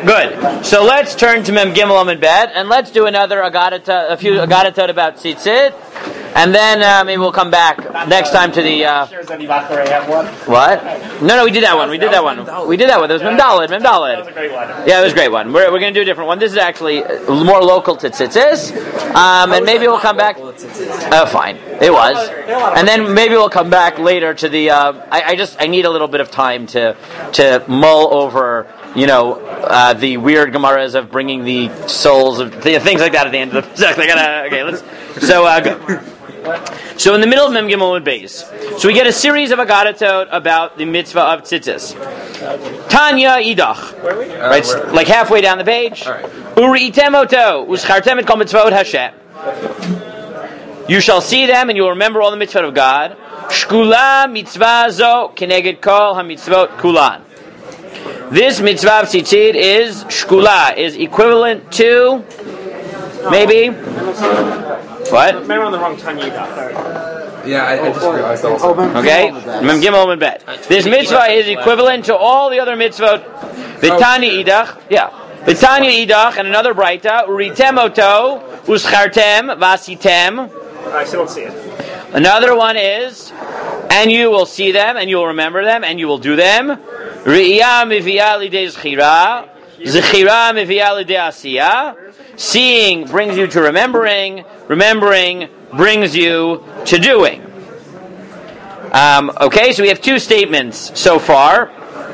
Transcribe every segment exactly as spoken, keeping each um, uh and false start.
Good. So let's turn to Mem Gimel Amud Bet, and let's do another Agadatot, a few Agadatot about Tzitzit, and then uh, maybe we'll come back next time to the. Uh, what? No, no, we did that one. We did that one. We did that one. There was Mem Daled. Mem Daled. That was a great one. Yeah, it was a great one. We're we're going to do a different one. This is actually more local to Tzitzis, um, and maybe we'll come back. Oh, fine. It was, and then maybe we'll come back later to the. Uh, I, I just I need a little bit of time to to mull over. You know, uh, the weird Gemaras of bringing the souls of th- things like that at the end of the. I gotta, okay, let's. So, uh, go. So in the middle of Mem Gimel and Beis, so we get a series of Agadatot about the mitzvah of tzitzis. Tanya idach, right, uh, like halfway down the page. Uri item oto uschartem et kol mitzvot Hashem. You shall see them, and you will remember all the mitzvot of God. Shkula mitzvah zo keneged kol hamitzvot kulan. This mitzvah of tzitzit is shkula, is equivalent to maybe what? Maybe on the wrong Tanya. Yeah, I, I just realized also. Okay, Mem Gimel Amud Bet. This mitzvah is equivalent to all the other mitzvot. The Tanya idach, yeah, the Tanya idach, and another brayta. Uritem oto uschartem vasitem. I still don't see it. Another one is, and you will see them, and you will remember them, and you will do them. Re'iyah miviyah lidei zechira, zechira miviyah lidei asiyah. Seeing brings you to remembering, remembering brings you to doing. Um, okay, so we have two statements so far.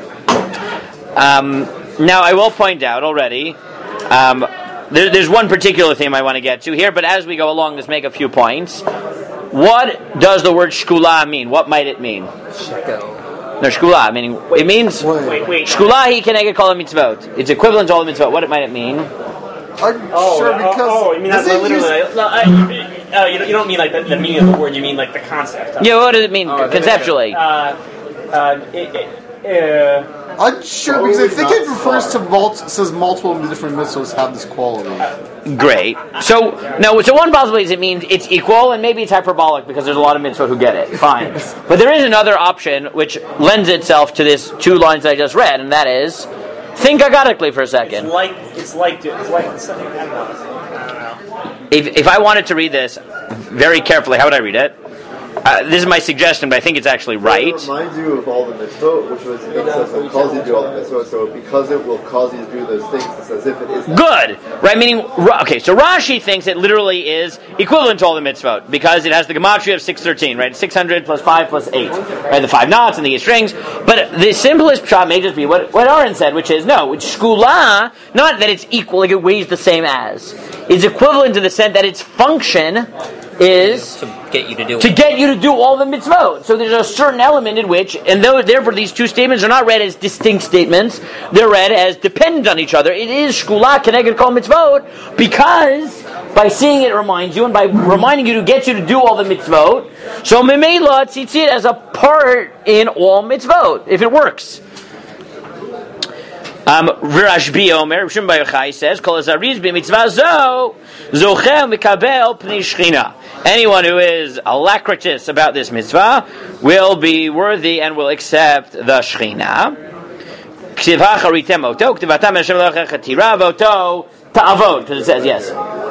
Um, now I will point out already, um, there, there's one particular theme I want to get to here, but as we go along, let's make a few points. What does the word shkula mean? What might it mean? Shekel. No, shkula, meaning it means wait, wait. shkula hi keneged kol mitzvot. It's equivalent to all the mitzvot. What might it mean? I'm oh, sure uh, because oh, you mean that's literally? Use... No, I, uh, you, you don't mean like the, the meaning of the word. You mean like the concept. Yeah, what does it mean oh, conceptually? Uh, uh, it, it, uh, I'm sure because I think it refers to multi, says multiple different mitzvahs have this quality. Great. So no, so one possibility is it means it's equal, and maybe it's hyperbolic because there's a lot of mitzvot who get it. Fine, but there is another option which lends itself to this two lines that I just read, and that is think agatically for a second. It's like it's like it's like something. I don't know. I don't know. If if I wanted to read this very carefully, how would I read it? Uh, this is my suggestion, but I think it's actually right. It reminds you of all the mitzvot, which was it says it calls you to do all the mitzvot. So because it will cause you to do those things, it's as if it is. Good, right? Meaning, okay. So Rashi thinks it literally is equivalent to all the mitzvot because it has the gematria of six thirteen, right? Six hundred plus five plus eight, right? The five knots and the eight strings. But the simplest shot may just be what what Aaron said, which is no, it's shkula, not that it's equal, like it weighs the same as. It's equivalent to the sense that its function is to get you to do to get you to do all the mitzvot. So there's a certain element in which, and though, therefore these two statements are not read as distinct statements, they're read as dependent on each other. It is shkula keneged kol mitzvot because by seeing it reminds you, and by reminding you to get you to do all the mitzvot. So memela tzitzit as a part in all mitzvot, if it works. Um, Rashbi Omer, Shimon Bar Yochai says, "Kol azariz b'mitzvah zo zocher mikabel pnei shchina." Anyone who is alacritous about this mitzvah will be worthy and will accept the shchina. Ksivha charitem oto, ktivatam Hashem lecha tira voto ta'avod, because it says yes.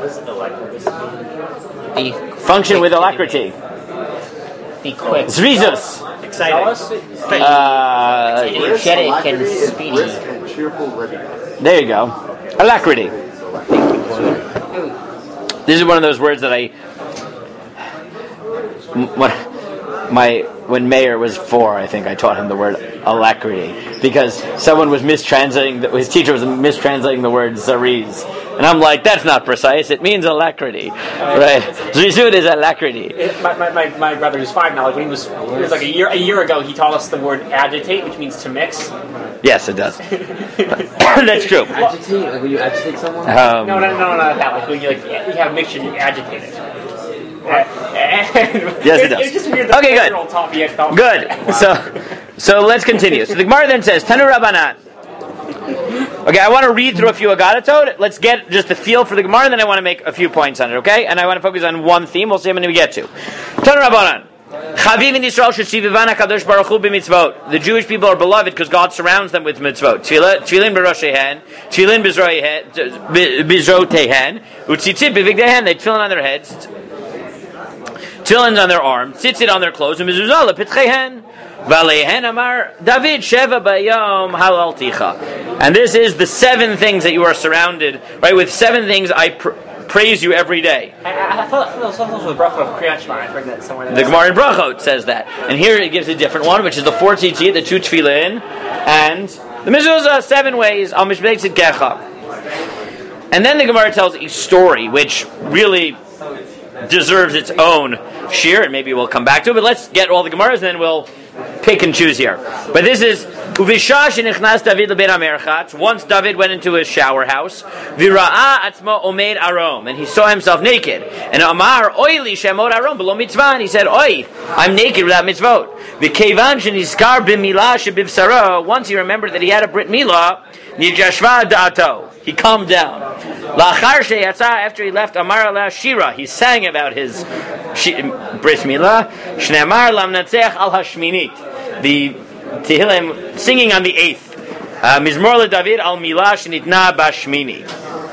Be function with alacrity. Be quick. Zrizus. Exciting. Uh, energetic and speedy. There you go. Alacrity. This is one of those words that I, when my when Mayer was four, I think I taught him the word alacrity because someone was mistranslating. The, his teacher was mistranslating the word zariz, and I'm like, that's not precise. It means alacrity, right? Zrizut is alacrity. It, my, my, my, my brother who's five now, like when he was, it was like a year a year ago, he taught us the word agitate, which means to mix. Yes, it does. That's true. Agitate? Like when you agitate someone? Um, no, no, no, no, not that. Like when you like you have a mixture, and you agitate it. Yes, it does. It's just weird. Okay, good. Good. Wow. So, so let's continue. So the Gemara then says, Tanu Rabbanan. Okay, I want to read through a few Agadatot. Let's get just the feel for the Gemara, and then I want to make a few points on it. Okay, and I want to focus on one theme. We'll see how many we get to. Tanu Rabbanan. Chaviv in Yisrael shesivivana kadosh baruch hu b'mitzvot. The Jewish people are beloved because God surrounds them with mitzvot. Tefillin b'rosheihen, tefillin b'zroteihen, utzitzit b'vigdeihen. They tefillin on their heads, tefillin on their arms, tzitzit on their clothes, and mezuzah lepitcheihen. Valehen amar David sheva bayom halalticha. And this is the seven things that you are surrounded, right? With seven things I pr- praise you every day. I, I, I thought it was something with Brachot of Kriyat Shema. I heard that somewhere. The Gemara in Brachot says that. And here it gives a different one, which is the four tzitzit, the two tefillin, and the mezuzah, seven ways, al mishbeik tzidkecha. And then the Gemara tells a story, which really deserves its own shir, and maybe we'll come back to it, but let's get all the Gemaras, and then we'll pick and choose here. But this is Uvisha shenichnas David lebein hamerchatz. Once David went into his shower house, v'ra'a atzmo omed arom, and he saw himself naked. And Amar oili shemod arom below mitzvah, and he said, "Oi, I'm naked without mitzvot." V'kevan shenizkar b'milah shebivsara. Once he remembered that he had a brit milah, nijashva da'ato. He calmed down. Lachar sheyatza, after he left, Amar ala shira, he sang about his brit milah. Shneamar lamnatzech al hashminit. The Tehillim singing on the eighth. Mizmor le David al milah shenitna bashmini.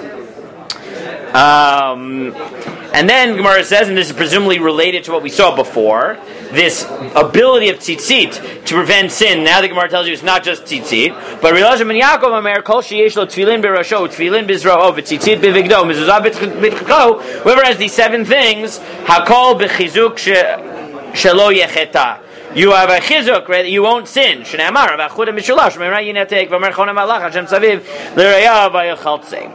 Um, and then Gemara says, and this is presumably related to what we saw before, this ability of tzitzit to prevent sin. Now the Gemara tells you it's not just tzitzit, but Rilash ben Yaakov Amer kol sheyesh lo tefillin berasho, tefillin bizra'o, v'tzitzit bivigdo, mezuzah b'tchiko. Whoever has these seven things, hakol b'chizuk shelo yecheta. You have a chizuk, right? You won't sin. Shneamar v'achuda mishulash v'mera yinetek v'mer chonem malach Hashem saviv l'reya v'yachaltzei.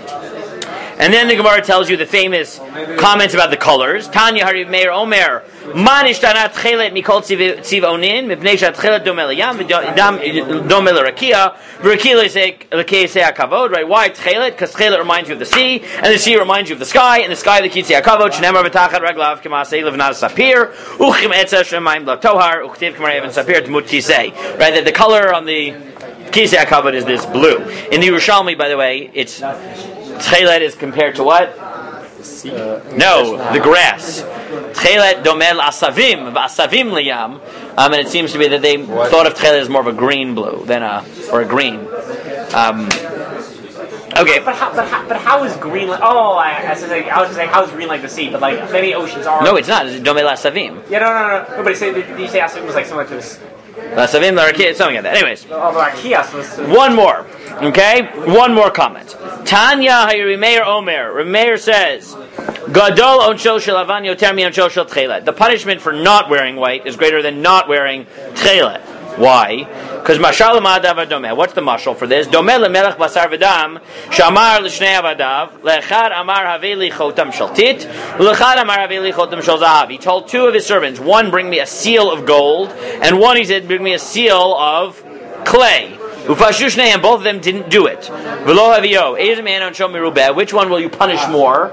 And then the Gemara tells you the famous comments about the colors. Tanya Hariv Meir Omer, Man ishtanat chelet mikol tzivonin, mipnei shat chelet domel yam, domel rakia, rakia lekeisei hakavod. Right? Why chelet? Because chelet reminds you of the sea, and the sea reminds you of the sky, and the sky the kitzei hakavod. Shneimar v'tachat raglav k'masei levnat sapir, uchim etza shemayim lavtohar, uchtiv k'mar even sapir t'mut kisei. Right? That the color on the kitzei hakavod is this blue. In the Yerushalmi, by the way, it's Tchelet is compared to what? Uh, no, the grass. Tchelet domel asavim, asavim liyam. Um, and it seems to be that they what? thought of Tchelet as more of a green blue than a or a green. Um, okay, but how, but how, but how is green? Like, oh, I, I was saying, I was just saying, how is green like the sea? But like many oceans are. No, it's not. It's domel asavim. Yeah, no, no, no. no but you say, did you say asavim was like similar to this? Asavim l'arakia, something like that. Anyways, oh, l'arakia was. One more. Okay, one more comment. Tanya Hayrimeir Omer. Remeir says, Gadol onshel shel avan yoter mi onshel shel tchelet. The punishment for not wearing white is greater than not wearing tchelet. Why? Because mashal ma'adav adomeh. What's the mashal for this? Domeh lemelech basar v'dam shamar l'shnei avadav lechad amar haveli chotam shel tit lechad amar haveli chotam shel zahav. He told two of his servants, one bring me a seal of gold, and one he said bring me a seal of clay. Ufashu shneihem, both of them didn't do it. V'lo havio, eiz man on shom merubeh. Which one will you punish more?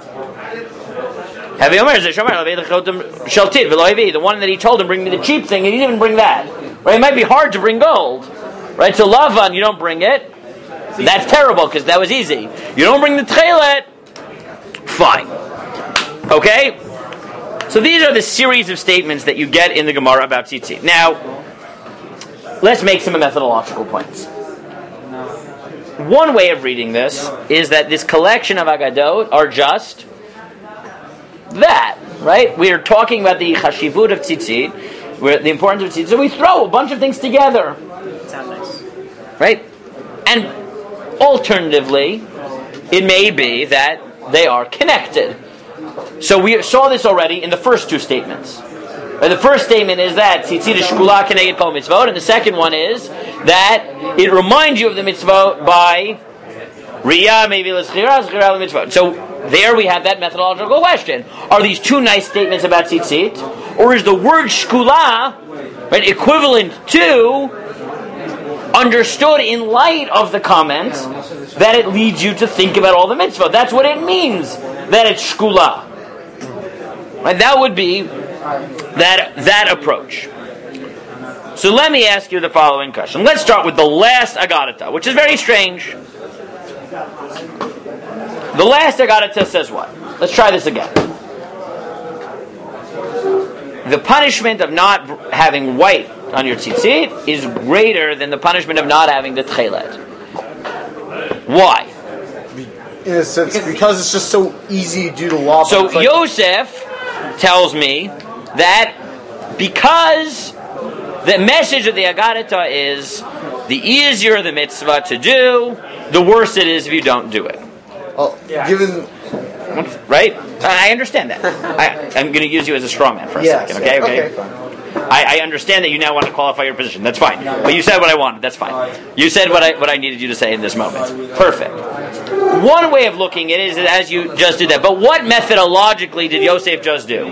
Havi omer ze shamar haveli chotam shel tit v'lo havi. The one that he told him bring me the cheap thing, and he didn't even bring that. Right? It might be hard to bring gold. Right? So Lavan, you don't bring it. That's terrible because that was easy. You don't bring the tchelet. Fine. Okay? So these are the series of statements that you get in the Gemara about tzitzit. Now, let's make some methodological points. One way of reading this is that this collection of Agadot are just that. Right? We are talking about the chashivut of tzitzit. Where the importance of tzitzit. So we throw a bunch of things together. Sounds nice. Right? And alternatively, it may be that they are connected. So we saw this already in the first two statements. Right? The first statement is that tzitzit is shkula keneged kol mitzvot, and the second one is that it reminds you of the mitzvot by riyah maybe l'schira, schira l'mitzvot. So there we have that methodological question. Are these two nice statements about tzitzit? Or is the word shkula, right, equivalent to, understood in light of the comment, that it leads you to think about all the mitzvah? That's what it means, that it's shkula. Right, that would be that, that approach. So let me ask you the following question. Let's start with the last Agadata, which is very strange. The last Agadata says what? Let's try this again. the punishment of not having white on your tzitzit is greater than the punishment of not having the tchelet. Why? In a sense, because, because it's just so easy to do the law. So like, Yosef tells me that because the message of the Agadata is the easier the mitzvah to do, the worse it is if you don't do it. Oh, yeah. Given, right? I understand that. I, I'm going to use you as a straw man for a yes, second. Okay, okay. okay. I, I understand that you now want to qualify your position. That's fine. But you said what I wanted. That's fine. You said what I what I needed you to say in this moment. Perfect. One way of looking at it is as you just did that. But what methodologically did Yosef just do?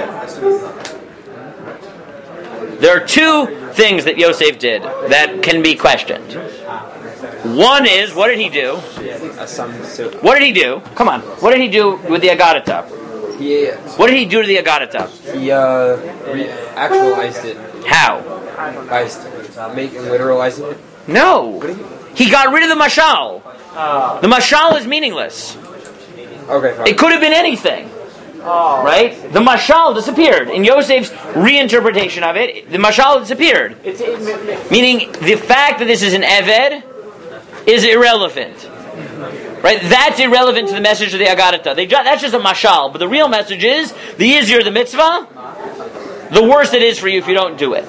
There are two things that Yosef did that can be questioned. One is, what did he do? What did he do? Come on. What did he do with the Agadata? He, what did he do to the Agadata? He uh, re- actualized it. How? By uh, making literalizing it. No. He got rid of the mashal. The mashal is meaningless. Okay, fine. It could have been anything. Right? The mashal disappeared. In Yosef's reinterpretation of it, the mashal disappeared. Meaning, the fact that this is an eved is irrelevant. Right? That's irrelevant to the message of the Agadata. They ju- that's just a mashal. But the real message is, the easier the mitzvah, the worse it is for you if you don't do it.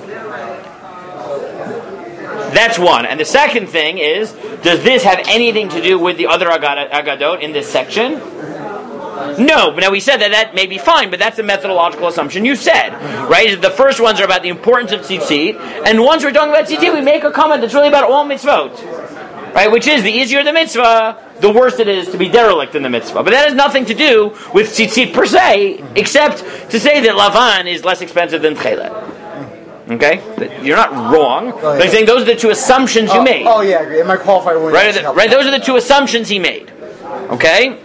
That's one. And the second thing is, does this have anything to do with the other agad- Agadot in this section? No. Now we said that that may be fine, but that's the methodological assumption you said. Right? The first ones are about the importance of tzitzit, and once we're talking about tzitzit, we make a comment that's really about all mitzvot. Right, which is the easier the mitzvah, the worse it is to be derelict in the mitzvah. But that has nothing to do with tzitzit per se, except to say that lavan is less expensive than tchelet. Okay, you're not wrong. Oh, yeah. But I'm saying those are the two assumptions you oh, made. Oh yeah, I agree. Am I qualified? When right, the, right. Those are the two assumptions he made. Okay.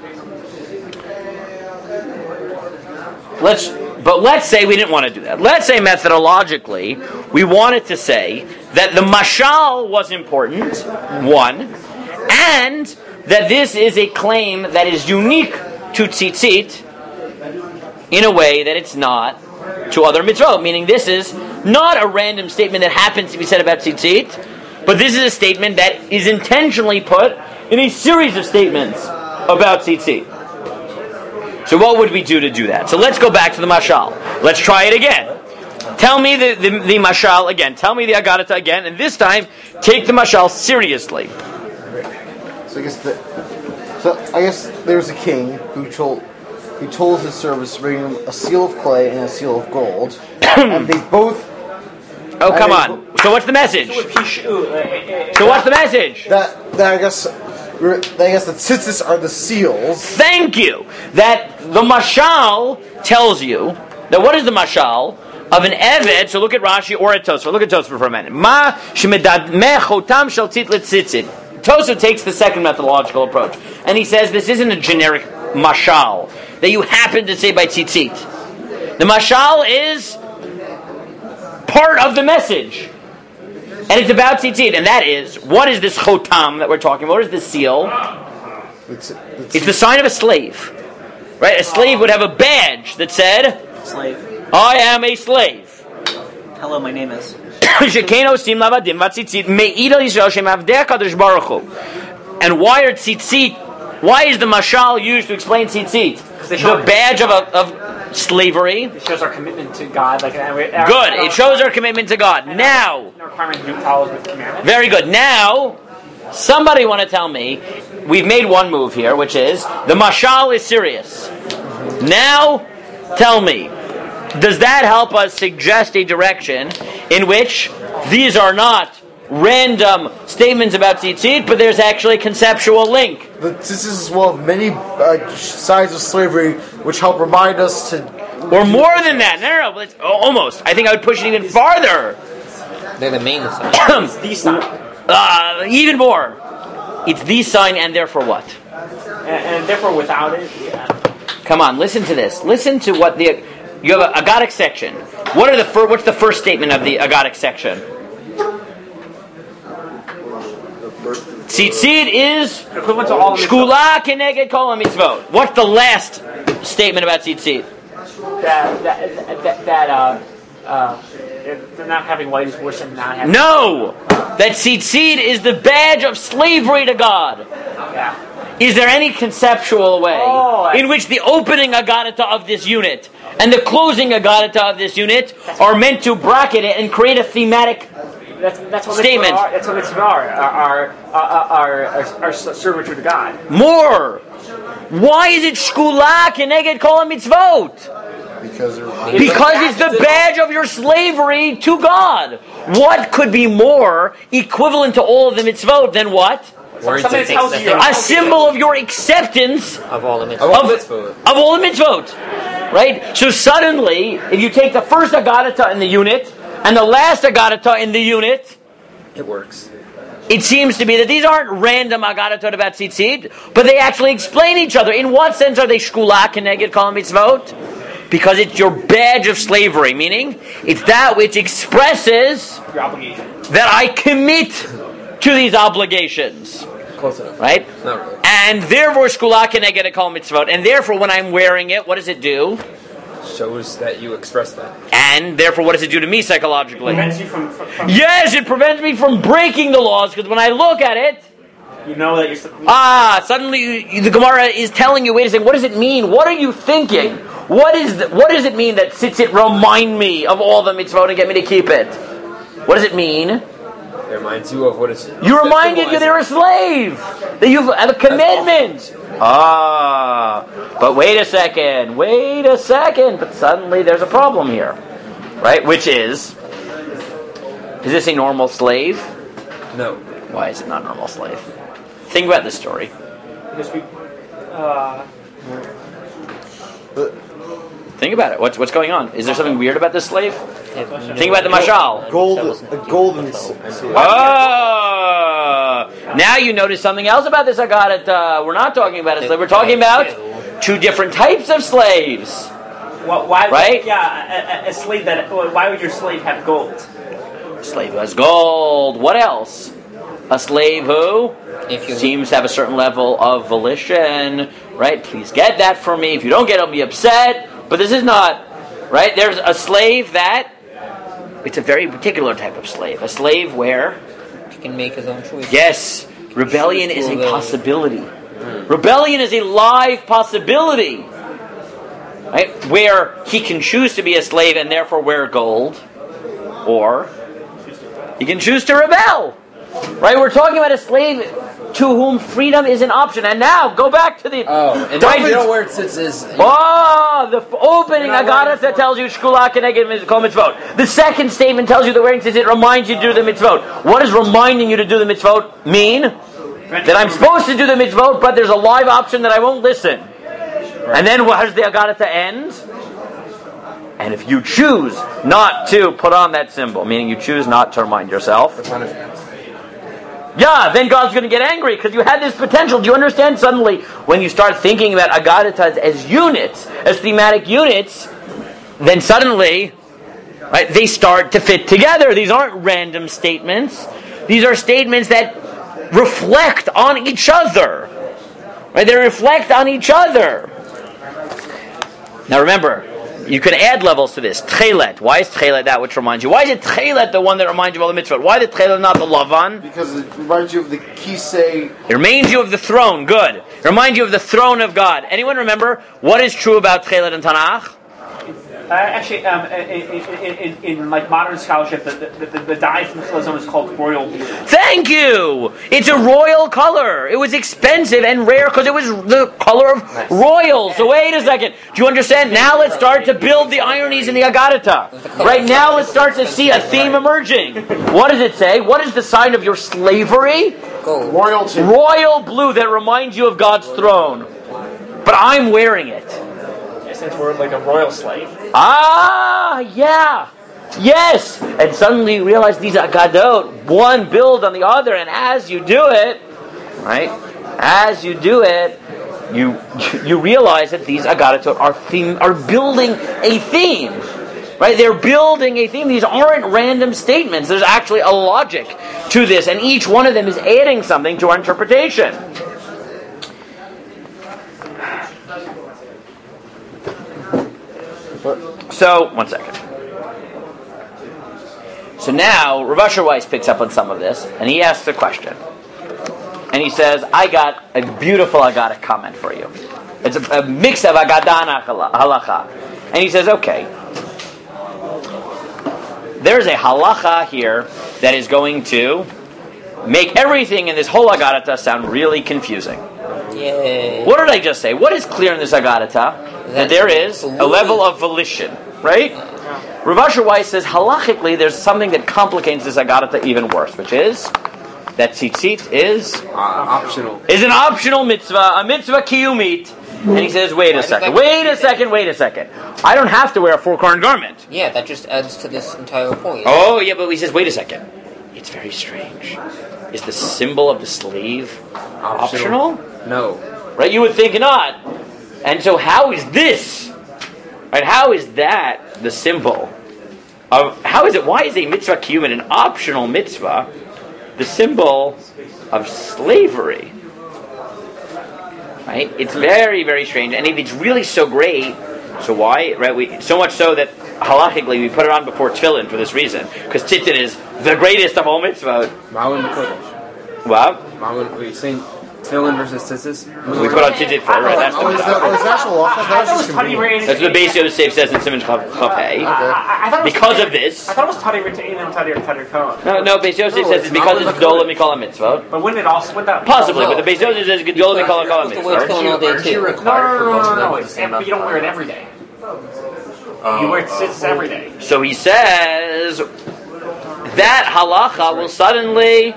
Let's. But let's say we didn't want to do that. Let's say methodologically we wanted to say that the mashal was important, one, and that this is a claim that is unique to tzitzit in a way that it's not to other mitzvot. Meaning this is not a random statement that happens to be said about tzitzit, but this is a statement that is intentionally put in a series of statements about tzitzit. So what would we do to do that? So let's go back to the mashal. Let's try it again. Tell me the, the, the mashal again. Tell me the agadata again. And this time, take the mashal seriously. So I guess the, so I guess there was a king who told who told his servants to bring him a seal of clay and a seal of gold, and they both. Oh come on! So what's the message? So what's the message? That that I guess. I guess the tzitzis are the seals. Thank you. That the mashal tells you that what is the mashal of an eved? So look at Rashi or at Tosfot. Look at Tosfot for a minute. Ma shemedad mechotam shel tzitlit tzitzit. Tosfot takes the second methodological approach, and he says this isn't a generic mashal that you happen to say by tzitzit. The mashal is part of the message. And it's about tzitzit, and that is, what is this chotam that we're talking about? What is this seal? It's, it's, it's the sign of a slave. Right? A slave would have a badge that said, Slave. I am a slave. Hello, my name is. And why are tzitzit, why is the mashal used to explain tzitzit? The badge of, a, of slavery. It shows our commitment to God. Like, uh, good. It shows our commitment to God. Now, very good. Now, somebody want to tell me, we've made one move here, which is, the mashal is serious. Now, tell me, does that help us suggest a direction in which these are not random statements about tzitzit, but there's actually a conceptual link? The tzitzit is one of many uh, sides of slavery which help remind us to... Or more than that. No, no, no. Let's, oh, almost. I think I would push it even farther. They're the main sign. The sign. Uh, even more. It's the sign, and therefore what? And, and therefore without it, yeah. Come on, listen to this. Listen to what the... You have a agadic section. What are the fir- What's the first statement of the agadic section? Tzitzit is equivalent to all shkula keneged kol mitzvot. What's the last statement about tzitzit? That that that, that uh, uh, they're not having white is worse than not having. No, that tzitzit is the badge of slavery to God. Yeah. Is there any conceptual way Oh, in which the opening agadata of this unit and the closing agadata of this unit are meant to bracket it and create a thematic That's, that's what statement? Mitzvah are. That's what mitzvah are. Our, our, our, our, our servitude to God. More? Why is it shkula keneged kol mitzvot? Because they're Because it's the badge of your slavery to God. What could be more equivalent to all of the mitzvot than what? Words Something that tells takes you the you're- A symbol of your acceptance of all the of, mitzvot. of all the mitzvot. Right? So suddenly, if you take the first agadata in the unit and the last agadata in the unit, It works. it seems to be that these aren't random agadatot about tzitzit, but they actually explain each other. In what sense are they shkula keneged kol mitzvot? Because it's your badge of slavery, meaning it's that which expresses Your obligation. that I commit to these obligations. Close enough. Right? Not really. And therefore, shkula keneged kol mitzvot. And therefore, when I'm wearing it, what does it do? Shows that you express that. And therefore, what does it do to me psychologically? Prevents you from, from, from Yes, it prevents me from breaking the laws, because when I look at it, you know that you're. ah, suddenly the Gemara is telling you, wait a second, what does it mean? What are you thinking? What is the, what does it mean that tzitzit remind me of all the mitzvot and get me to keep it? What does it mean? It reminds you of what it's. You reminded you they're a slave. That you have a commitment. Ah, but wait a second, wait a second. But suddenly there's a problem here. Right? Which is, is this a normal slave? No. Why is it not a normal slave? Think about this story. Because we. Uh, Think about it. What's what's going on? Is there something weird about this slave? Think about the mashal. gold, a golden seal. Oh, now you notice something else about this agadat. Uh, we're not talking about a slave. We're talking about two different types of slaves. why, why Right? Yeah, a, a, a slave that. Why would your slave have gold? A slave who has gold. What else? A slave who If you seems to have a certain level of volition. Right? Please get that for me. If you don't get it, I'll be upset. But this is not. Right? There's a slave that. It's a very particular type of slave. A slave where. he can make his own choice. Yes, rebellion is a possibility. Rebellion is a live possibility. Right? Where he can choose to be a slave and therefore wear gold. Or he can choose to rebel. Right? We're talking about a slave to whom freedom is an option. And now, go back to the... Oh, and Don't don't you know where it sits is... Oh, the f- opening agadat that tells you shkula keneged kol mitzvot. The second statement tells you the wearing says it reminds you to do the mitzvot. What does reminding you to do the mitzvot mean? That I'm supposed to do the mitzvot, but there's a live option that I won't listen. And then how does the agadat end? And if you choose not to put on that symbol, meaning you choose not to remind yourself, yeah, then God's going to get angry because you had this potential. Do you understand? Suddenly, when you start thinking about agadatas as units, as thematic units, then suddenly, right, they start to fit together. These aren't random statements. These are statements that reflect on each other. Right? They reflect on each other. Now remember, you can add levels to this. Tchelet. Why is Tchelet that which reminds you? Why is it Tchelet the one that reminds you of all the mitzvot? Why the Tchelet not the Lavan? Because it reminds you of the kisei. It reminds you of the throne. Good. It reminds you of the throne of God. Anyone remember what is true about Tchelet and Tanakh? Uh, actually, um, in, in, in, in like modern scholarship, the the, the, the dye from Chilazon is called royal blue. Thank you! It's a royal color. It was expensive and rare because it was the color of royal. So wait a second. Do you understand? Now let's start to build the ironies in the Agadata. Right now let's start to see a theme emerging. What does it say? What is the sign of your slavery? Royalty. Royal blue that reminds you of God's throne. But I'm wearing it. Since we're like a royal slave. Ah, yeah. Yes. And suddenly you realize these agadot, one build on the other, and as you do it, right, as you do it, you you realize that these agadotot are theme, are building a theme. Right? They're building a theme. These aren't random statements. There's actually a logic to this, and each one of them is adding something to our interpretation. So, one second. So now, Rav Asher Weiss picks up on some of this, and he asks a question. And he says, I got a beautiful Agada comment for you. It's a, a mix of Agada and Halacha. And he says, okay, there's a Halacha here that is going to make everything in this whole Agadata sound really confusing. Yay. What did I just say? What is clear in this Agadata? That there is a level of volition, right? Rav Asher Weiss says, halachically, there's something that complicates this Agadata even worse, which is that tzitzit is Uh, optional. is an optional mitzvah, a mitzvah kiyumit. And he says, wait a second, wait a second, wait a second. I don't have to wear a four-cornered garment. Yeah, that just adds to this entire point. Oh, yeah, but he says, wait a second. It's very strange. Is the symbol of the slave optional? No. Right, you would think not. And so how is this? Right, how is that the symbol of, how is it, why is a mitzvah kiyum, an optional mitzvah, the symbol of slavery? Right? It's very, very strange. And if it's really so great, so why? Right? We, so much so that halachically we put it on before tefillin for this reason. Because tzitzit is the greatest of all mitzvahs. Ma'un Kodesh. What? Ma'un, are you saying tefillin versus tzitzit? We put on tzitzit for right? That's Oh, is the that, oh, is that actual law? I thought it was Tani convenient. That's what the Beis Yosef says in Simon Chav Hey. Because of this. I thought it was Tani Rita'in and Tani Tani Kohen. No, no, Beis Yosef says it's because it's Gedolah Mikol HaMitzvot. But wouldn't it also, would that... Possibly, but the Beis Yosef says Gedolah Mikol Supposed to wear HaMitzvot. tefillin all day Aren't you too. No, required no, for no, both of no, them no, to it's, stand but up you don't for wear it both? every day. You wear tzitz every day. So he says that halacha will suddenly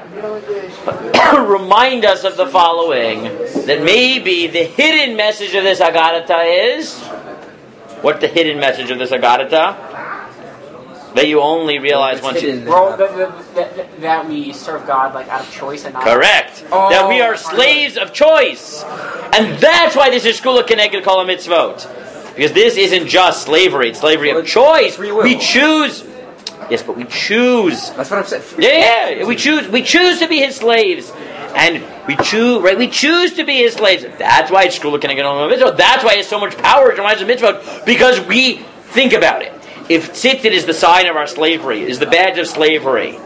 remind us of the following: that maybe the hidden message of this Agadata is what the hidden message of this Agadata? That you only realize once you Well, that, that, that, that we serve God like out of choice and not... correct that we are slaves of choice, and that's why this is Shkula Keneged Kol HaMitzvot. Because this isn't just slavery; it's slavery Well, of choice. free will. We choose. Yes, but we choose. That's what I'm saying. Yeah, yeah, we choose. We choose to be his slaves, and we choose. Right, we choose to be his slaves. That's why it's Shkula Keneged Kol HaMitzvot. That's why it's so much power to remind us of mitzvot, because we think about it. If tzitzit is the sign of our slavery, is the badge of slavery,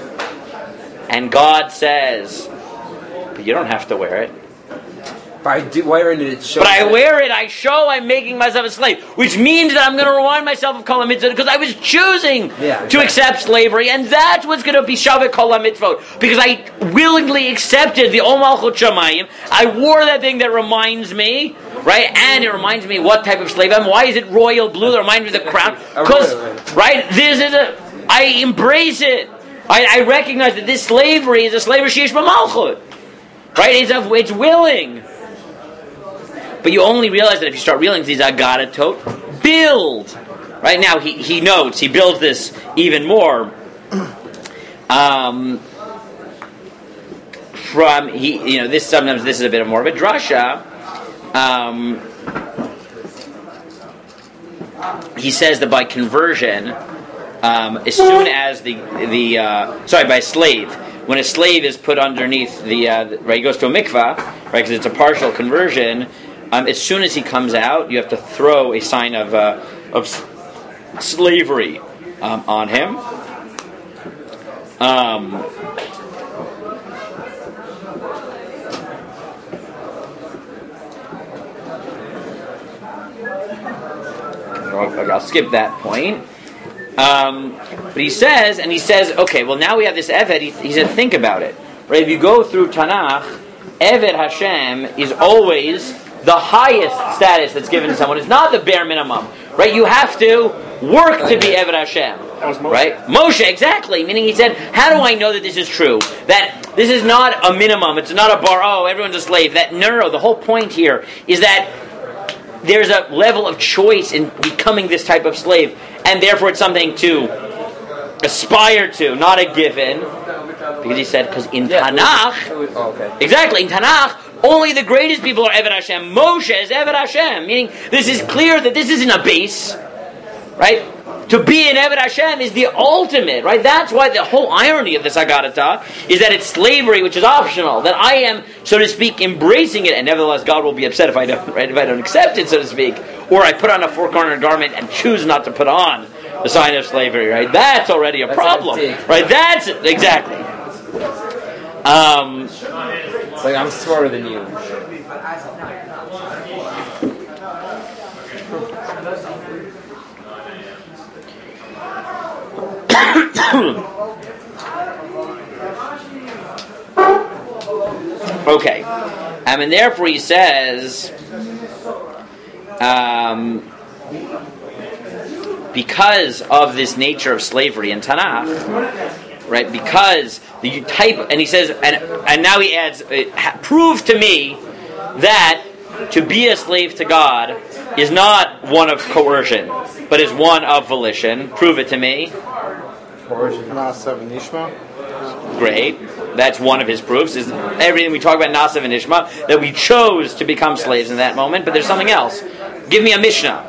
and God says, "But you don't have to wear it." By do, wearing it, it shows But I that- wear it, I show I'm making myself a slave. Which means that I'm going to remind myself of Kol HaMitzvot because I was choosing Yeah, to exactly. accept slavery. And that's what's going to be Shaveh Kol HaMitzvot. Because I willingly accepted the Ol Malchut Shamayim. I wore that thing that reminds me, right? And it reminds me what type of slave I'm. Why is it royal blue? That reminds me of the crown. A Because, royal, right, this is a... I embrace it. I, I recognize that this slavery is a slavery Sheish B'Malchut. Right? It's, a, it's willing. But you only realize that if you start realizing these agadatot build. Right now, he, he notes, he builds this even more. Um, from, he, you know, this sometimes this is a bit more of a drasha. Um, he says that by conversion, um, as soon as the, the uh, sorry, by slave, when a slave is put underneath the, uh, right, he goes to a mikvah, right, because it's a partial conversion. Um, as soon as he comes out, you have to throw a sign of uh, of s- slavery um, on him. Um, I'll, I'll skip that point. Um, but he says, and he says, okay, well now we have this Eved. He, he said, think about it. Right? If you go through Tanakh, Eved Hashem is always the highest status that's given to someone. It's not the bare minimum, right? You have to work to be Eved Hashem, That was Moshe. right? Moshe, exactly. Meaning he said, how do I know that this is true? That this is not a minimum. It's not a bar. Oh, everyone's a slave. That no, no. The whole point here is that there's a level of choice in becoming this type of slave, and therefore it's something to aspire to, not a given. Because he said, because in Yeah, Tanakh, it was- oh, okay. exactly, in Tanakh, only the greatest people are Eved Hashem. Moshe is Eved Hashem, meaning this is clear that this isn't a base, right? To be an Eved Hashem is the ultimate, right? That's why the whole irony of this Agadata is that it's slavery, which is optional. That I am, so to speak, embracing it, and nevertheless, God will be upset if I don't, right? If I don't accept it, so to speak, or I put on a four-cornered garment and choose not to put on, the sign of slavery, right? That's already a That's problem, a dig. right? That's exactly. Um, It's like I'm smarter than you. okay, um, and therefore he says, um, because of this nature of slavery in Tanakh, right? Because the type, and he says, and and now he adds, it ha, prove to me that to be a slave to God is not one of coercion, but is one of volition. Prove it to me. Nasav and Nishma. Great. That's one of his proofs. Is everything we talk about Nasav and Nishma, that we chose to become slaves in that moment, but there's something else. Give me a Mishnah.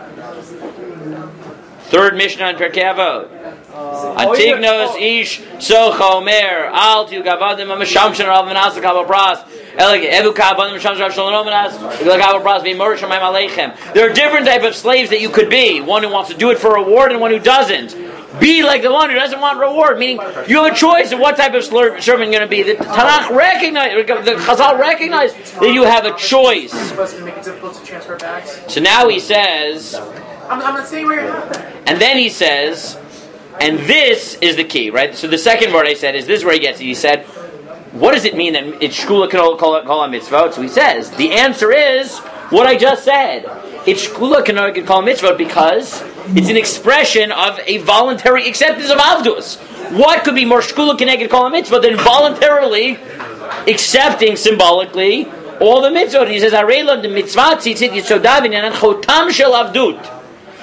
Third Mishnah in Pirkei Avot. Antignos ish sochomer al tu gavadim amashamshin rav manas kabel pras eleg evu kavadim amashamshin rav shalom manas kabel pras v'imor shamayim aleichem. There are different types of slaves that you could be. One who wants to do it for reward and one who doesn't. Be like the one who doesn't want reward, meaning you have a choice of what type of servant you're going to be. The Tanakh recognize, the Chazal recognize that you have a choice. Supposed to make it difficult to transfer back. So now he says, I'm, I'm not saying where you're at. and then he says, and this is the key, right? So the second word I said is this is where he gets it. He said, what does it mean that it's shkula can call on mitzvot? So he says, the answer is what I just said. It's shkula can call on mitzvot because it's an expression of a voluntary acceptance of avdus. What could be more shkula keneged kol mitzvah than voluntarily accepting symbolically all the mitzvot? And he says, "Areilon the mitzvah tzitzit yisodavin and chotam shel avdut."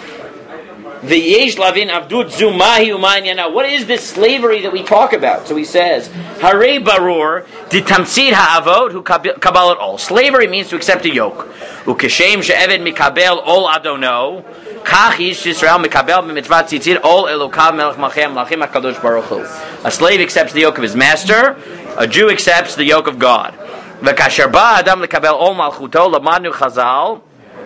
The yesh lavin avdut zumahi umayana. What is this slavery that we talk about? So he says, "Harei barur ditamtzid ha'avot hu kabbalat all." Slavery means to accept a yoke. Ukeshem she'eved mikabel ol adono. Kach ish Yisrael mikabel b'mitzvah tzitzit ol elokav melech malchei malchim hakadosh baruch hu. A slave accepts the yoke of his master. A Jew accepts the yoke of God. V'kasher ba adam lekabel ol malchuto lamanu chazal.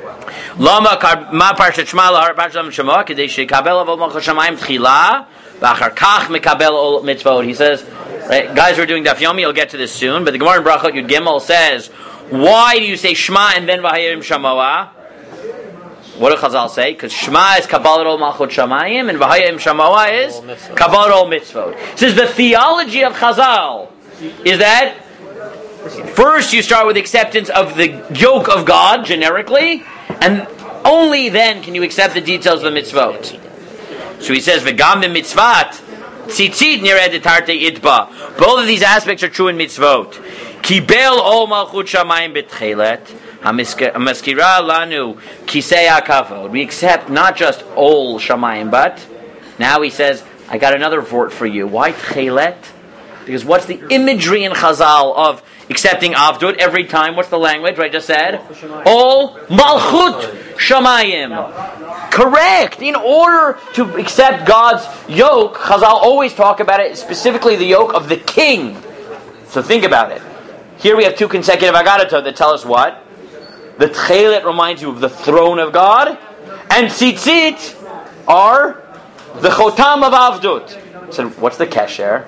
Lama ma parshat shma lahar parshat shema kedei shekabel avol malchut shamayim tchila v'achar kach mikabel ol mitzvot. He says, right, guys, we're doing Daf Yomi. You'll get to this soon. But the Gemara in Brachot Yud Gimel says, why do you say Shema and then V'hayim Shamoah? What do Chazal say? Because Shema is Kabbalat ol Malchut Shamayim and V'hayim Shamoah is Kabbalat ol Mitzvot. It says the theology of Chazal is that first you start with acceptance of the yoke of God generically, and only then can you accept the details of the mitzvot. So he says, "V'gam b'mitzvat tzitzit nired etarte itba." Both of these aspects are true in mitzvot. Kibel ol malchut shamayim b'tchelet hamaskira lanu kisei hakavod. We accept not just ol shamayim, but now he says, "I got another vort for you." Why tchelet? Because what's the imagery in Chazal of accepting avdut every time? What's the language? What I just said? Ol malchut shamayim. Correct. In order to accept God's yoke, Chazal always talk about it, specifically the yoke of the king. So think about it. Here we have two consecutive agadatot that tell us what? The tchelet reminds you of the throne of God, and tzitzit are the chotam of avdut. So what's the kesher?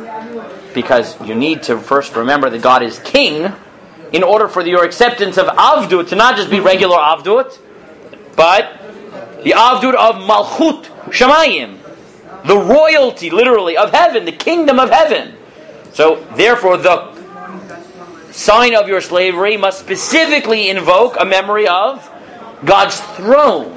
Because you need to first remember that God is king in order for your acceptance of avdut to not just be regular avdut, but the avdut of malchut shamayim, the royalty, literally, of heaven, the kingdom of heaven. So, therefore, the sign of your slavery must specifically invoke a memory of God's throne.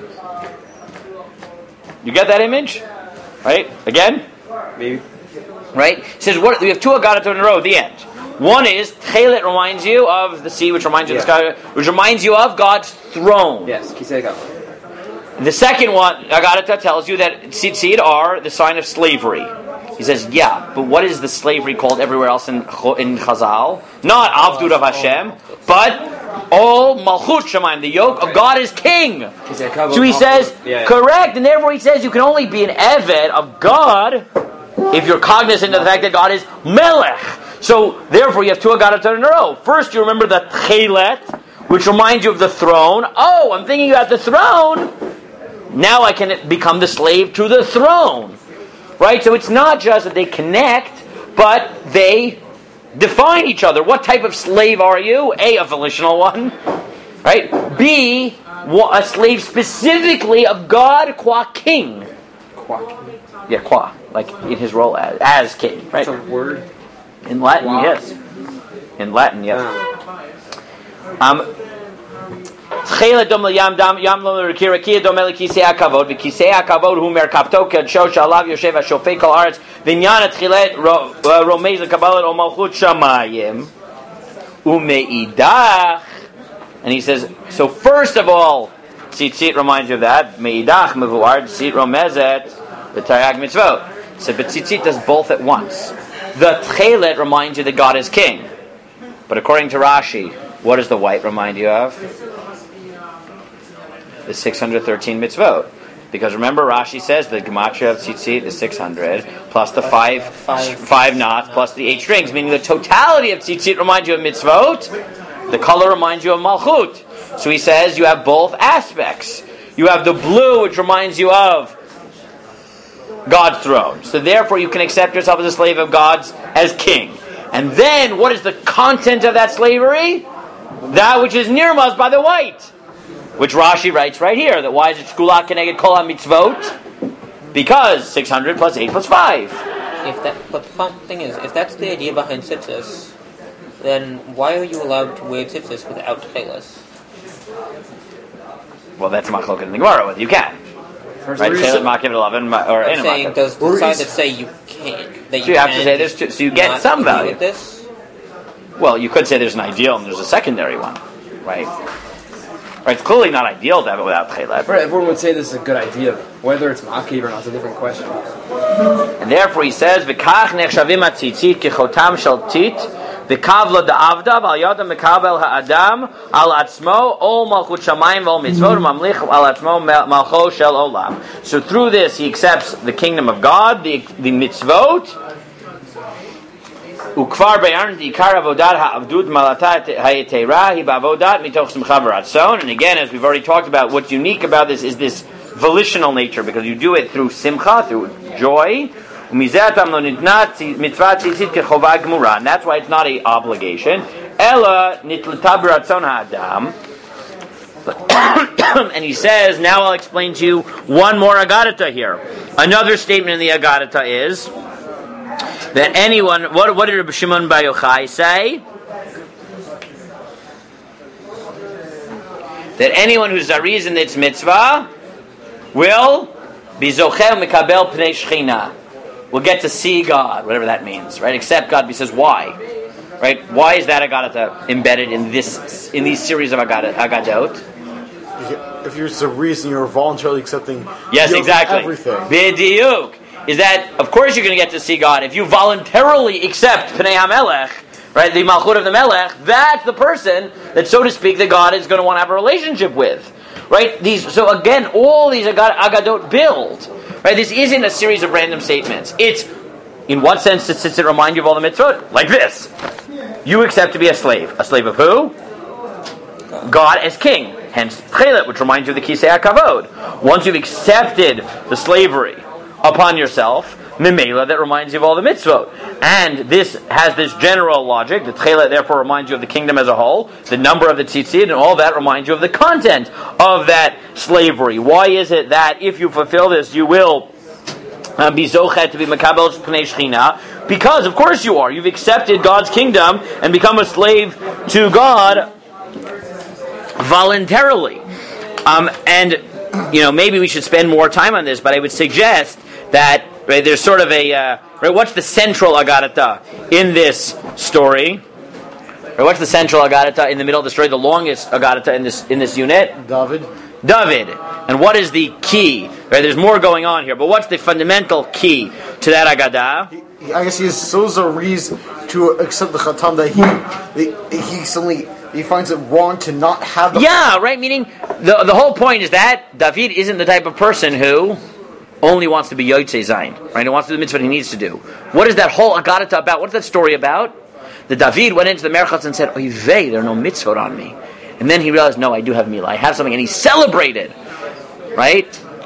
You get that image? Right? Again? Maybe. Right? It says, what, we have two agadatot in a row at the end. One is, Tchelet reminds you of the sea, which reminds you yeah. of the sky, which reminds you of God's throne. Yes, kisei hakavod. The second one, Agadata, tells you that tzitzit are the sign of slavery. He says, yeah, but what is the slavery called everywhere else in in Chazal? Not Avdut of Hashem, but all Malchut Shamayim, the yoke of God is king. So he says, yeah, yeah. correct, and therefore he says you can only be an Eved of God if you're cognizant of the fact that God is Melech. So therefore you have two Agadatot in a row. First you remember the Tchelet, which reminds you of the throne. Oh, I'm thinking about the throne. now I can become the slave to the throne. Right? So it's not just that they connect, but they define each other. What type of slave are you? A, a volitional one. Right? B, a slave specifically of God qua king. Qua king. Yeah, qua. Like in his role as, as king. Right? It's a word. In Latin, Qua. yes. In Latin, yes. Um, Um, תחילה דומה לים דם ים לא רקיע דומה לכיסא הכבוד וכיסא הכבוד הוא מרכבתו קדשו שעליו יושב השופט כל הארץ ועניין התחילת רומז לקבלת או מלכות שמיים ומאידך, and he says, so first of all tzitzit reminds you of that, מאידך מבואר tzitzit רומזת בתרי"ג מצוות. So but tzitzit does both at once. The tchelet reminds you that God is king, but according to Rashi, what does the white remind you of? The six hundred thirteen mitzvot. Because remember, Rashi says the gematria of tzitzit is six hundred, plus the five, five, five knots, plus the eight strings, meaning the totality of tzitzit reminds you of mitzvot, the color reminds you of malchut. So he says you have both aspects. You have the blue, which reminds you of God's throne. So therefore you can accept yourself as a slave of God's as king. And then, what is the content of that slavery? That which is nirmaz by the white. Which Rashi writes right here, that why is it shkulat keneged kol ha-mitzvot? Because six hundred plus eight plus five. If that, but the thing is, if that's the idea behind tzitzis, then why are you allowed to wear tzitzis without tchelas? Well, that's machlok in the Gemara, whether you can. First Right, reason- Tchelet makiv eleven, or I'm in saying, makiv. does the Or side is- that say you can't, that you, So you have to can say there's two, so you get not some agree value. with this? Well, you could say there's an ideal and there's a secondary one, right? Right, it's clearly not ideal to have it without Tchelet. Right, everyone would say this is a good idea. Whether it's makiv or not is a different question. And therefore he says, "V'kach nechshavim atzitzit kichotam shel tit, v'kavla da'avda v'al yada mekabel ha'adam al atzmo ol malchut shamayim v'ol mitzvot mamlich al atzmo malcho shel olam." So through this he accepts the kingdom of God, the the mitzvot. Ukvar be'arn di'ikar avodat ha'avdut malata ha'yetera hi ba'avodat mitoch simcha v'ratzon. And again, as we've already talked about, what's unique about this is this volitional nature, because you do it through simcha, through joy. And that's why it's not an obligation. Ella nitlata b'ratzon ha'adam. And he says, now I'll explain to you one more agadata here. Another statement in the agadata is that anyone, what, what did Rabbi Shimon Bar Yochai say? That anyone who's zariz in its mitzvah will be zocher mikabel pnei shechina, will get to see God, whatever that means, right? Except God. He says, why? Right? Why is that agadata embedded in this, in these series of agad- agadot? If you're the reason you're voluntarily accepting Yes, exactly. everything. B'diuk. Is that, of course you're going to get to see God. If you voluntarily accept Pnei HaMelech, right, the Malchut of the Melech, that's the person that, so to speak, that God is going to want to have a relationship with. Right? These. So again, all these agad- agadot build. Right? This isn't a series of random statements. It's, in what sense does it remind you of all the mitzvot? Like this. You accept to be a slave. A slave of who? God as king. Hence, Tchelet, which reminds you of the Kisei HaKavod. Once you've accepted the slavery upon yourself, Mimela, that reminds you of all the mitzvot. And this has this general logic. The Tchelet therefore reminds you of the kingdom as a whole, the number of the tzitzit, and all that reminds you of the content of that slavery. Why is it that if you fulfill this, you will uh, be zochet to be makabel pnei shechina? Because, of course you are. You've accepted God's kingdom and become a slave to God voluntarily. Um, and, you know, maybe we should spend more time on this, but I would suggest that, right, there's sort of a, uh, right, what's the central agadata in this story? Right, what's the central agadata in the middle of the story, the longest agadata in this in this unit? David. David. And what is the key? Right, there's more going on here, but what's the fundamental key to that agadah? He, I guess he is so zariz to accept the chatam that he, he suddenly, he finds it wrong to not have the... Yeah, right, meaning the the whole point is that David isn't the type of person who only wants to be Yotzei Zayin, right? He wants to do the mitzvah he needs to do. What is that whole agadata about? What's that story about? The David went into the Merchatz and said, Oy vey, there are no mitzvot on me. And then he realized, no, I do have milah. I have something, and he celebrated, right?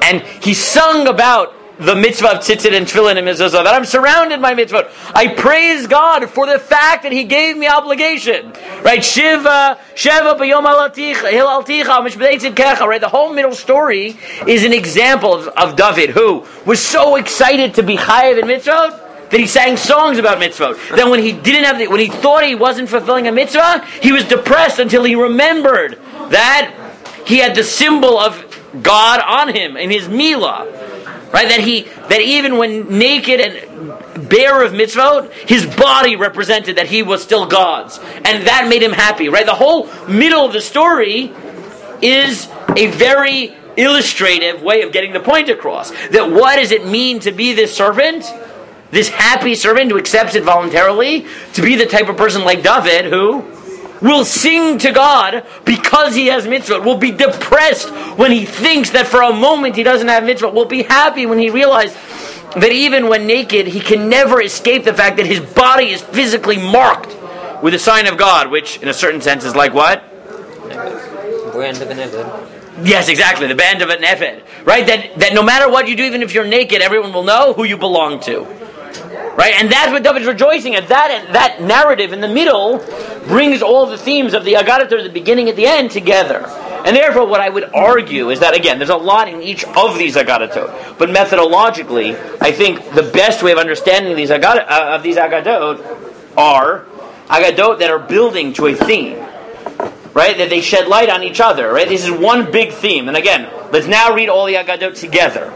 and he sung about the mitzvah of tzitzit and tefillin and mezuzah, that I'm surrounded by mitzvot. I praise God for the fact that He gave me obligation. Right? Shiva, Sheva b'yom halalticha, hilalticha, mishbedei tzidkecha. Right? The whole middle story is an example of, of David, who was so excited to be chayav in mitzvot that he sang songs about mitzvot. Then when he didn't have the, when he thought he wasn't fulfilling a mitzvah, he was depressed until he remembered that he had the symbol of God on him in his milah. Right, that he that even when naked and bare of mitzvot, his body represented that he was still God's, and that made him happy. Right, the whole middle of the story is a very illustrative way of getting the point across. That what does it mean to be this servant, this happy servant who accepts it voluntarily, to be the type of person like David who will sing to God because he has mitzvot, will be depressed when he thinks that for a moment he doesn't have mitzvot, will be happy when he realizes that even when naked, he can never escape the fact that his body is physically marked with the sign of God, which in a certain sense is like what? Brand of an Eved. Yes, exactly, the band of an Eved. Right? That, that no matter what you do, even if you're naked, everyone will know who you belong to. Right, and that's what David's rejoicing at. That that narrative in the middle brings all the themes of the Agadah at the beginning at the end together. And therefore, what I would argue is that, again, there's a lot in each of these Agadah, but methodologically, I think the best way of understanding these Agadah, uh, of these Agadah are Agadah that are building to a theme. Right, that they shed light on each other. Right, this is one big theme. And again, let's now read all the Agadah together.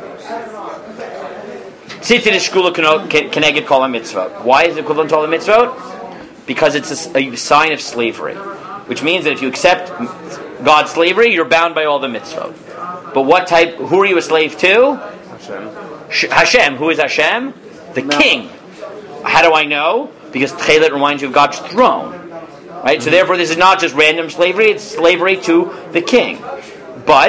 Tzitzit is shkula keneged kol ha-mitzvot. Why is it equivalent to all the mitzvot? Because it's a, a sign of slavery, which means that if you accept God's slavery, you're bound by all the mitzvot. But what type? Who are you a slave to? Hashem. Sh- Hashem. Who is Hashem? The no. King. How do I know? Because Tchelet reminds you of God's throne. Right. Mm-hmm. So therefore, this is not just random slavery; it's slavery to the King. But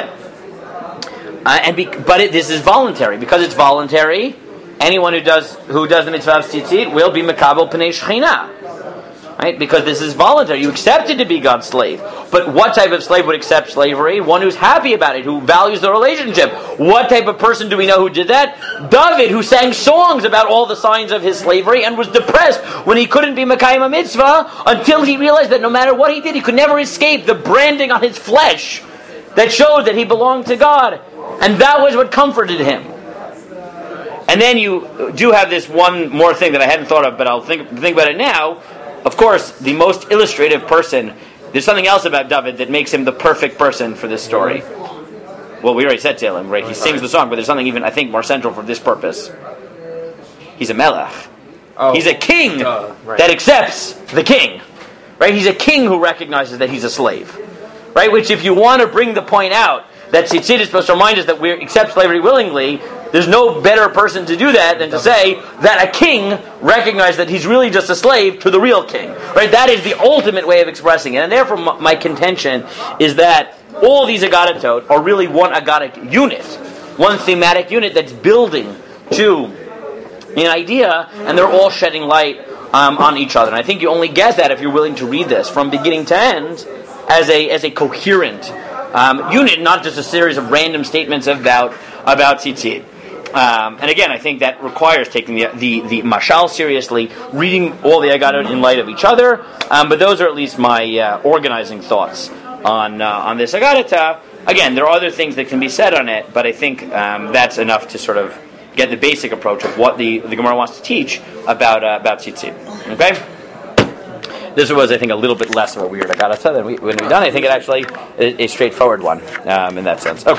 uh, and be, but it, this is voluntary. Because it's voluntary, anyone who does who does the mitzvah of tzitzit will be mekabel pnei shechina, right? Because this is voluntary. You accepted to be God's slave. But what type of slave would accept slavery? One who's happy about it, who values the relationship. What type of person do we know who did that? David, who sang songs about all the signs of his slavery and was depressed when he couldn't be mekayim a mitzvah until he realized that no matter what he did, he could never escape the branding on his flesh that showed that he belonged to God. And that was what comforted him. And then you do have this one more thing that I hadn't thought of, but I'll think think about it now. Of course, the most illustrative person, there's something else about David that makes him the perfect person for this story. Well, we already said Tehillim, right? He sings the song, but there's something even, I think, more central for this purpose. He's a melech. Oh, He's a king uh, right. that accepts the king. Right? He's a king who recognizes that he's a slave. Right? Which, if you want to bring the point out, that tzitzit is supposed to remind us that we accept slavery willingly, there's no better person to do that than to say that a king recognized that he's really just a slave to the real king. Right? That is the ultimate way of expressing it. And therefore my contention is that all these Agadah are really one Agadah unit, one thematic unit that's building to an idea, and they're all shedding light um, on each other. And I think you only get that if you're willing to read this from beginning to end as a as a coherent um, unit, not just a series of random statements about about tzitzit. Um, and again, I think that requires taking the the, the mashal seriously, reading all the Agadah in light of each other. Um, but those are at least my uh, organizing thoughts on uh, on this Agadah. Again, there are other things that can be said on it, but I think um, that's enough to sort of get the basic approach of what the, the Gemara wants to teach about uh, about tzitzit. Okay. This was, I think, a little bit less of a weird Agadah than we, when we've done. I think it actually is a straightforward one um, in that sense. Okay.